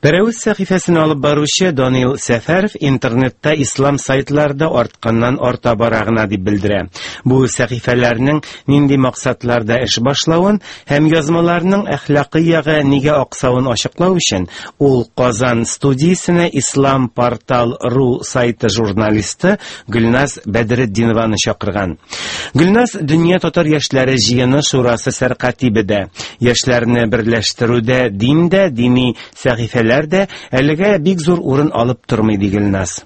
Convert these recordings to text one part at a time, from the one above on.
Берәүз сәхифәсен алып баручы Данил Сәфәров интернетта ислам сайтларда артканнан арта барагына дип белдерә. Бу сәхифәләрнең нинди максатларда эш башлавын һәм язмаларның әхлакый ягы нигә аксавын ачыклау өчен ул Казан студиясенә Ислам Портал.ру сайты журналисты Гөлназ Бәдретдинованы чакырган. Гөлназ дөнья татар яшьләре җыены шурасы сәркатибедә, яшьләрне берләштерүдә диндә, дини сәхифәләрдә әлегә бик зур урын алып тормый ди Гөлназ.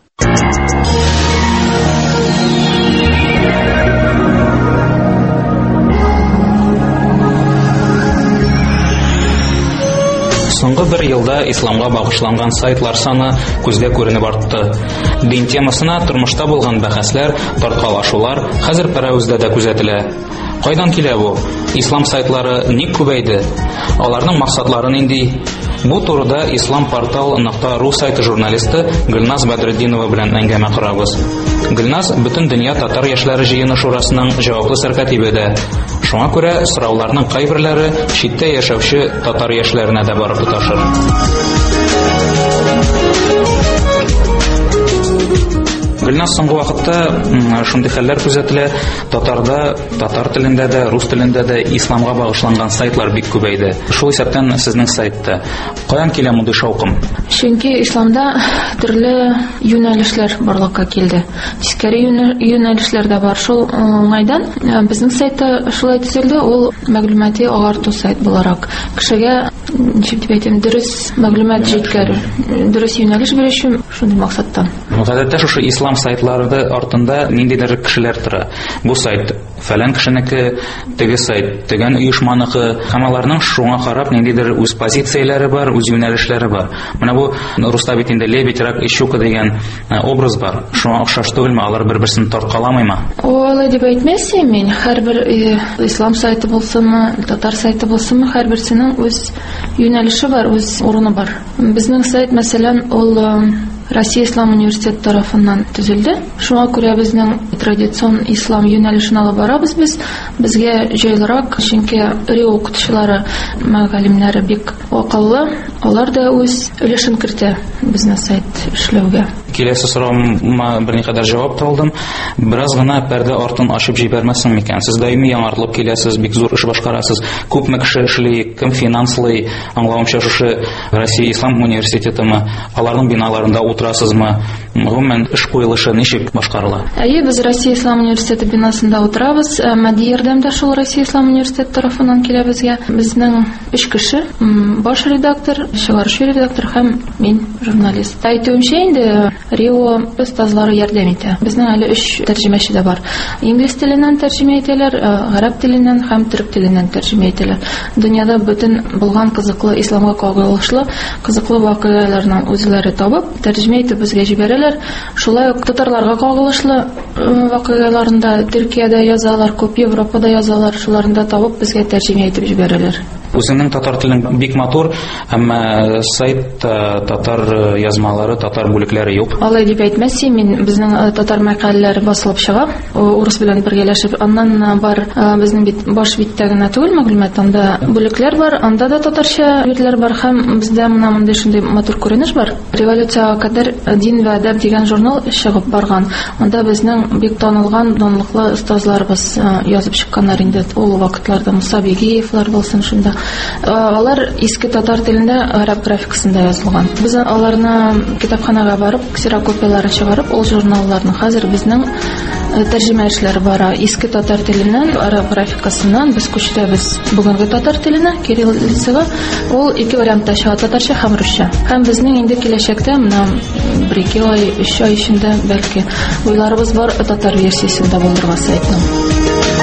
Соңгы бер елда исламга багышланган сайтлар саны күзгә күренеп артты. Дин темасына тормышта булган бәхәсләр, таркалашулар хәзер Пәрәүздә дә күзәтелә. Кайдан килә бу? Ислам сайтлары ник күбәйде? Аларның максатлары нинди? Бу турыда Ислам Портал.ру сайты журналисты Гөлназ Бәдретдинова белән әңгәмә корабыз. Гөлназ бөтен дөнья татар яшьләре җыены шурасының җаваплы сәркатибедә. Шуңа күрә сорауларның кайберләре читтә яшәүче татар яшьләренә дә барып тоташыр. Гөлназ, соңгы вакытта шундый хәлләр күзәтелә, татар телендә дә, рус телендә дә исламга багышланган сайтлар бик күбәйде. Шул исәптән сезнең сайтта каян килә мондый шаукым? Чөнки исламда төрле юнәлешләр барлыкка килде. Тискәре юнәлешләр дә бар. Шул уңайдан безнең сайтта шулай төзелде, ул мәгълүмати агарту сайт буларак. Кешегә дөрес мәгълүмат җиткерү, дөрес юнәлеш бирү шундый максаттан. Гадәттә шушы ислам сайтлары артында ниндидер кешеләр тора. Бу сайт фәлән кешенеке, теге сайт тегән оешманыкы, һәм аларның шуңа карап ниндидер үз позицияләре бар, үз юнәлешләре бар. Менә бу руста бит инде лебедь, рак и щука дигән образ бар. Шуңа охшаш түгелме? Алар бер-берсен таркаламыймы? Алай дип әйтмәсәм мин, һәрбер ислам сайты булсынмы, татар сайты булсынмы, һәрберсенең үз юнәлеше бар, үз урыны бар. Безнең сайт, мәсәлән, ул Россия Ислам университеты тарафыннан төзелде. Шуңа күрә безнең традицион ислам юнәлешен алып барабыз без. Безгә җайлырак, чөнки рио укытучылары, мәгълүмнәре бик акыллы. Алар да үз өлешен кертә безнең сайт эшләүгә. Киләсе сорауыма берникадәр җавап алдым. Бераз гына пәрдә артын ачып җибәрмәсең микән? Сез даими яңартылып киләсез, бик зур эш башкарасыз. Күпме кеше эшли, кем финанслый? Аңлавымча шушы Россия Ислам университетымы, аларның биналарында утырасызмы? Гомумән эш куелышы ничек башкарыла? Без Россия Ислам университеты бинасында утырабыз. Матди ярдәм дә шул Россия Ислам университеты тарафыннан килә безгә. Безнең 3 кеше, баш редактор, чыгаручы редактор һәм мин, журналист. Әйтүемчә инде Рио остазлары ярдәм итә. Безнең әле 3 тәрҗемәче дә бар. Инглиз теленнән тәрҗемә итәләр, гарәп теленнән һәм төрек теленнән тәрҗемә итәләр. Дөньяда бөтен булган кызыклы исламга кагылышлы кызыклы вакыйгаларның үзләре табып, тәрҗемә итеп безгә җибәрәләр. Шулай ук татарларга кагылышлы вакыйгаларында Төркиядә язалар, күп Европада язалар, шуларында табып безгә тәрҗемә итеп җибәрәләр. Үзеңнең татар телең бик матур, әмма сайт татар язмалары, татар бүлекләре юк. Алай дип әйтмәсәм, мин безнең татар мәкаләләре басылып чыга. Урыс белән бергәләшеп, аннан бар безнең баш биттә генә түгел мәгълүмат, анда бүлекләр бар, анда да татарча битләр бар һәм бездә монда шундый матур күренеш бар. Революциягә кадәр дин вә әдәп дигән журнал чыгып барган. Анда безнең бик танылган, данлыклы остазларыбыз язып чыкканнар инде. Ул вакытларда Муса Бигиевлар булсын шунда. Алар иске татар телендә араб графикасында язылган. Без аларны китапханага барып, ксерокопияларын чыгарып, ул журналларны хәзер безнең тәрҗемә эшләре бара. Иске татар теленнән араб графикасыннан без күчтәбез бүгенге татар теленә, кириллицага. Ул 2 вариантта чыга, татарча һәм русча. Һәм безнең инде киләчәктә менә 1-2 ай, 3 ай эчендә бәлки уйларыбыз бар татар версиясендә булдырга сайтның.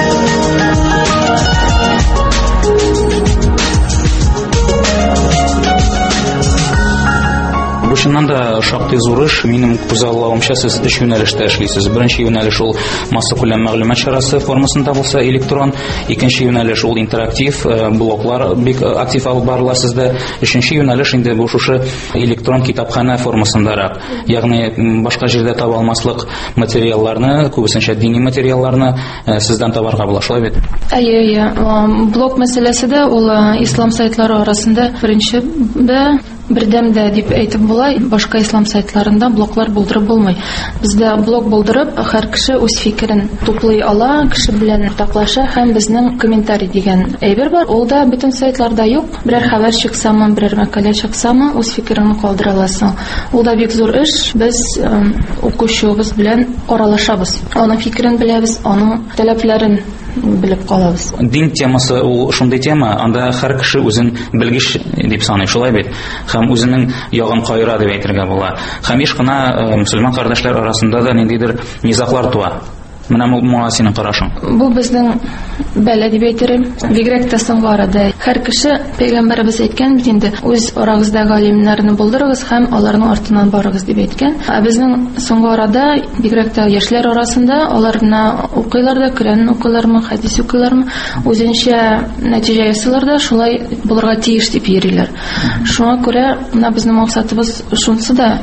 Шуннан да шактый зур эш. Минем күзаллавымча сез 3 юнәлештә эшлисез. Беренче юнәлеш ул масса күләм мәгълүмат чарасы формасында булса электрон, икенче юнәлеш ул интерактив, блоглар бик актив алып барыла сездә. Өченче юнәлеш инде бу шушы электрон китапхана формасындарак. Ягъни башка җирдә таба алмаслык материалларны, күбесенчә дини материалларны сездән табарга була, шулай бит? Блог мәсьәләсе дә ул ислам сайтлары арасында беренче бердәмдә дип әйтеп була, башка ислам сайтларында блоглар булдырып булмый. Бездә блог булдырып, һәр кеше үз фикерен туплый ала, кеше белән уртаклаша һәм безнең комментарий дигән әйбер бар. Ул да бөтен сайтларда юк. Берәр хәбәр чыксамы, берәр мәкалә чыксамы, үз фикерен калдыра аласың. Ул да бик зур эш. Без укучыбыз белән аралашабыз. Аның фикерен беләбез, аның таләпләрен белеп калабыз. Дин темасы ул шундый тема, анда һәр кеше үзен белгеч дип саный, шулай бит. Һәм үзенең ягын кайыра дип әйтергә була. Һәм еш кына мөселман кардәшләр арасында да ниндидер низаклар туа. Менә моңа синең карашың. Бу безнең бәла дип әйтерем. Бигрәк тә соңгы арада һәр кеше пәйгамбәрбез әйткән бит инде, үз арагыздагы галимнәрне булдырыгыз һәм аларның артыннан барыгыз дип әйткән. Безнең соңгы арада бигрәк тә яшьләр арасында аларны укыйлар да, Коръәнне укыйлармы, хәдис укыйлармы, үзенчә нәтиҗә ясыйлар да, шулай булырга тиеш дип йөриләр. Шуңа күрә менә безнең максатыбыз шунысы да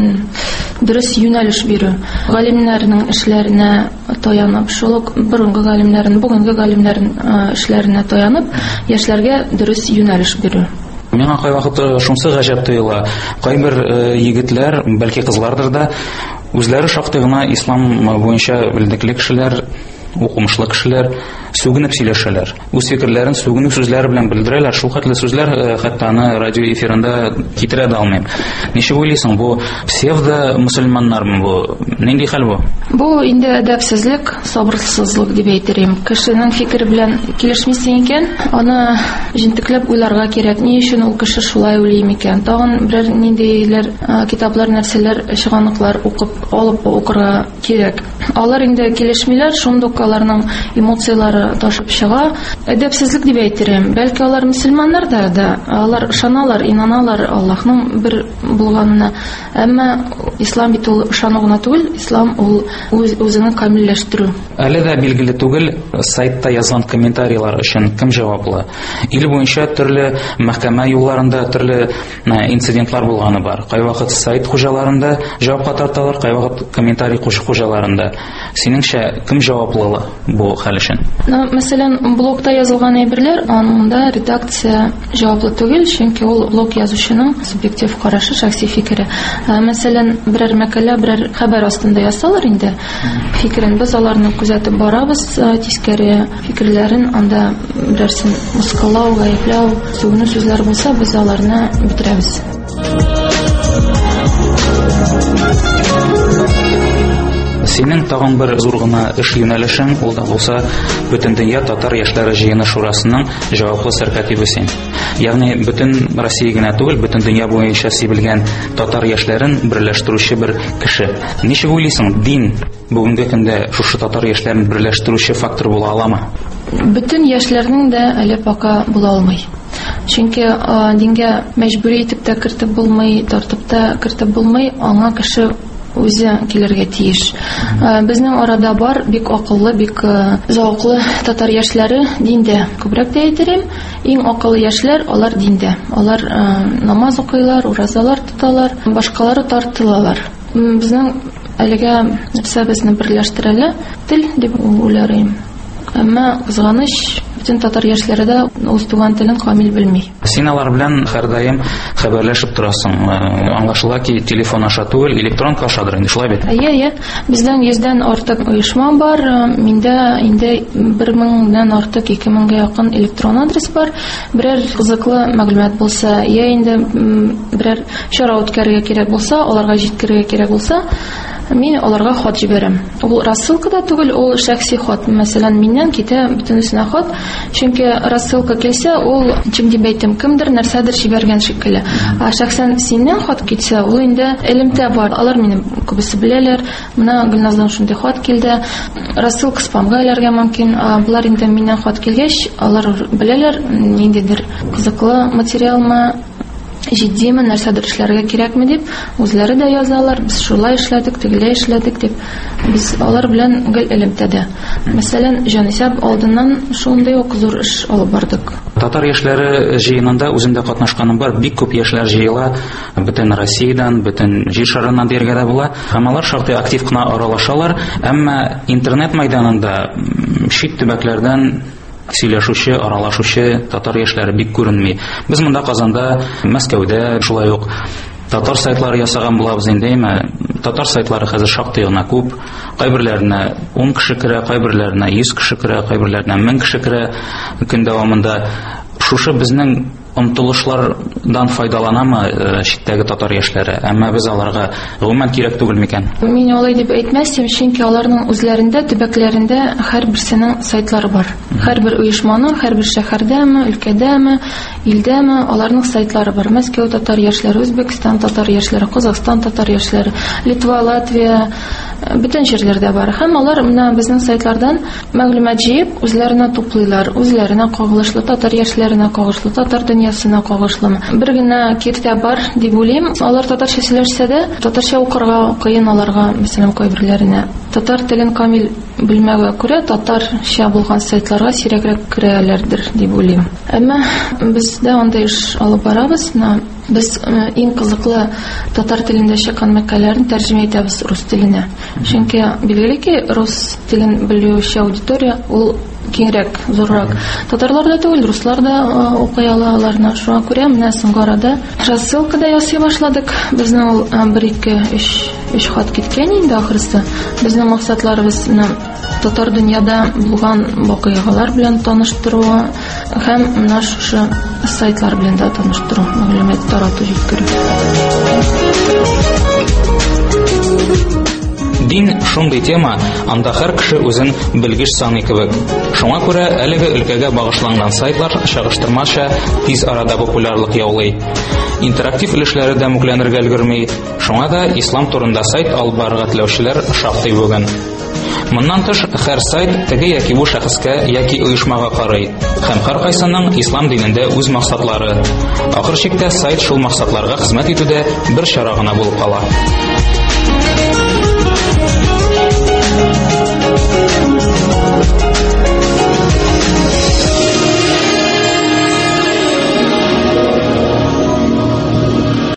дөрес юнәлеш бирү. Галимнәрнең эшләренә таянып, шул борынгы галимнәрнең, бүгенге галимнәрнең эшләренә таянып, яшьләргә дөрес юнәлеш бирү. Миңа кайвакыт шунсы гаҗәп тоела. Кайбер егетләр, бәлки кызлардыр да, үзләре шактый гына ислам буенча белдекле кешеләр, укымышлы кешеләр сүгенеп сөйләшәләр. Үз фикерләрен сүгенү сүзләре белән белдерәләр. Шул хәтле сүзләр хәтта аны радио эфирында китерә дә алмыйм. Ничек уйлыйсың, бу псевдо мөселманнармы бу? Нинди хәл бу? Бу инде әдәпсезлек, сабырсызлык дип әйтерем. Кешенең фикере белән килешмисең икән, аны җентекләп уйларга кирәк. Ни өчен ул кеше шулай уйлый икән? Тагын берәр ниндиләр китаплар, нәрсәләр, чыганыклар алып укырга кирәк. Алар инде килешмиләр, шундук аларның эмоциялары ташып чыга. Әдәпсезлек дип әйтерем. Бәлки алар мөселманнар да, алар ышаналар, инаналар Аллаһның бер булганына. Әмма ислам бит ул ышану гына түгел, ислам ул үзенең камилләштерү. Әле дә билгеле түгел, сайтта язган комментарийлар өчен кем җаваплы. Ил буенча төрле мәхкәмә юлларында төрле инцидентлар булганы бар. Кайвакыт сайт хуҗаларында җавапка тарталар, кайвакыт комментарий хуҗаларында. Синеңчә кем җаваплы бу хәл өчен? Мәсәлән, блогта язылган әйберләр, анда редакция җаваплы түгел, чөнки ул блог язучының субъектив карашы, шәхси фикере. Мәсәлән, берәр мәкалә, берәр хәбәр астында язсалар инде, фикерен без аларны күзәтеп барабыз, тискәре фикерләрен, анда берәрсен мускаллау, гаепләү, сүгенү сүзләр булса, без аларны бетерәбез. Синең тагын бер зур гына эш юнәлешең, ул да булса бөтен дөнья татар яшьләре җыены шурасының җаваплы сәркәтибе син. Ягъни бөтен Россия генә түгел, бөтен дөнья буенча сибелгән татар яшьләрен берләштерүче бер кеше. Ничек уйлыйсың, дин бүгенге көндә шушы татар яшьләрен берләштерүче фактор була аламы? Бөтен яшьләрнең дә әле пока була алмый. Чөнки дингә мәҗбүри итеп тә кертеп булмый, тартып та кертеп булмый, аңа кеше үзе килергә тиеш. Безнең арада бар бик акыллы, бик зауклы татар яшьләре диндә. Күбрәк тә әйтерем, иң акыллы яшьләр алар диндә. Алар намаз укыйлар, уразалар тоталар, башкалары тартылалар. Безнең әлегә нәрсә безне берләштерәләр? Тел дип уйларым. Әмма кызганыч, бөтен татар яшьләре дә үз туган телен камил белми. Син алар белән һәрдаим хәбәрләшеп торасың. Аңлашыла ки, телефон аша түгел, электронка ашадыр инде, шулай бит? Әйе. Безнең 100дән артык оешма бар. Миндә инде 1000дән артык, 2000гә якын электрон адрес бар. Берәр кызыклы мәгълүмат булса, инде берәр чара үткәрергә кирәк булса, аларга җиткерергә кирәк булса, мин аларга хат җибәрәм. Ул рассылка да түгел, ул шәхси хат. Мәсәлән, миннән китә бөтенесенә хат. Чөнки рассылка килсә, ул чим дип әйтем, кемдер нәрсәдер җибәргән шикелле. Шәхсән синнән хат китсә, ул инде элемтә бар. Алар мине күбесе беләләр. Менә Гөлназдан шундый хат килде. Рассылка спамга әйләргә мөмкин. Булар инде миннән хат килгәч, алар беләләр, ниндидер кызыклы материалмы, җитдиме, нәрсәдер эшләргә кирәкме дип, үзләре дә язалар. Без шулай эшләдек, тегеләй эшләдек дип. Без алар белән гел элемтәдә. Мәсәлән, җанисәп алдыннан шундый ук зур эш алып бардык. Татар яшьләре җыенында үзендә катнашканым бар. Бик күп яшьләр җыела, бөтен Россиядән, бөтен җир шарыннан дигәндә дә була. Һәм алар шактый актив кына аралашалар, әмма интернет мәйданында чит төбәкләрдән сөйләшүче, аралашучы татар яшьләре бик күренми. Без монда Казанда, Мәскәүдә шулай ук татар сайтлары ясаган булабыз инде, татар сайтлары хәзер шактый гына күп. Кайберләренә 10 кеше керә, кайберләренә 100 кеше керә, кайберләренә 1000 кеше керә көн дәвамында. Шушы безнең омтылышлардан файдаланамы читтәге татар яшьләре, әмма без аларга гомумән кирәк түгел микән? Мин алай дип әйтмәсем, чөнки аларның үзләрендә, төбәкләрендә һәрберсенең сайтлары бар. Һәрбер оешманың, һәрбер шәһәрдәме, өлкәдәме, илдәме, аларның сайтлары бар. Мәскәү татар яшьләре, Үзбәкстан татар яшьләре, Казакстан татар яшьләре, Литва, Латвия, бөтен җирләрдә бар. Һәм алар менә безнең сайтлардан мәгълүмат җыеп, үзләренә туплыйлар, үзләренә кагылышлы татар яшьләренә кагылышлы татар дөньясына кагылышлы. Бер генә киртә бар дип уйлыйм. Алар татарча сөйләшсә дә, татарча укырга кыен аларга, мәсәлән, кайберләренә. Татар телен камил белмәгә күрә, татарча булган сайтларга сирәгрәк керәләрдер дип уйлыйм. Әмма без дә андай эш алып барабыз. Без иң кызыклы татар телендә чыккан мәкаләләрне тәрҗемә итәбез рус теленә. Чөнки билгеле ки, рус телен белүче аудитория ул киңрәк, зуррак. Татарлар да түгел, руслар да укый алаларны. Шуңа күрә менә соңгы арада рассылкада ясый башладык. Безнең ул 1-2-3 хат киткән инде ахырсы. Безнең максатларыбыз татар дөньяда булган вакыйгалар белән таныштыру һәм менә шушы сайтлар белән дә таныштыру, мәгълүмат тарату, җиткерү. Дин шундый тема, анда һәр кеше үзен белгеч саный кебек. Шуңа күрә әлеге өлкәгә багышланган сайтлар чагыштырмача тиз арада популярлык яулый. Интерактив өлешләре дә мүкләнергә өлгерми. Шуңа да ислам турында сайт алып барырга теләүчеләр шактый бүген. Моннан тыш, һәр сайт теге яки бу шәхескә яки оешмага карый. Һәм һәркайсының ислам динендә үз максатлары. Ахыр чиктә сайт шул максатларга хезмәт итүдә бер чара гына булып кала.